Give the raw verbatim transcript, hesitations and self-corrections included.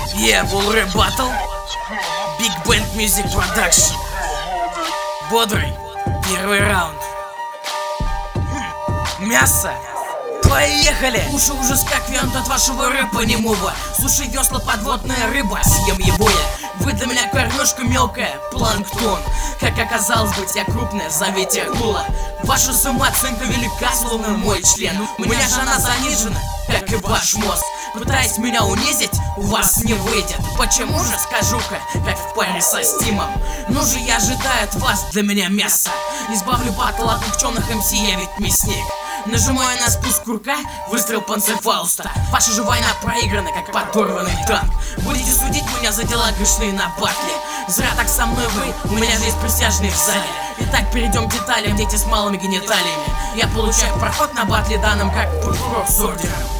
Yeah, Bull Rap Battle, Big Band Music Production. Бодрый, первый раунд. Мясо. Поехали! Уши уже скакивают от вашего рэпа немого. Слушай, весла, подводная рыба, съем его я. Вы для меня кормежка мелкая, планктон. Как оказалось быть, я крупная, зовите акула. Ваша самооценка велика, словно мой член. У меня же она занижена, как и ваш мозг. Пытаясь меня унизить, у вас не выйдет. Почему же, скажу-ка, как в паре со Стимом. Ну же, я ожидаю от вас для меня мясо. Избавлю батл от никчемных эм си, я ведь мясник. Нажимаю на спуск курка, выстрел Панцерфауста. Ваша же война проиграна, как подорванный танк. Будете судить меня за дела грешные на батле. Зря так со мной вы, у меня же есть присяжные в зале. Итак, перейдем к деталям, дети с малыми гениталиями. Я получаю проход на батле данным, как прокурор с ордером.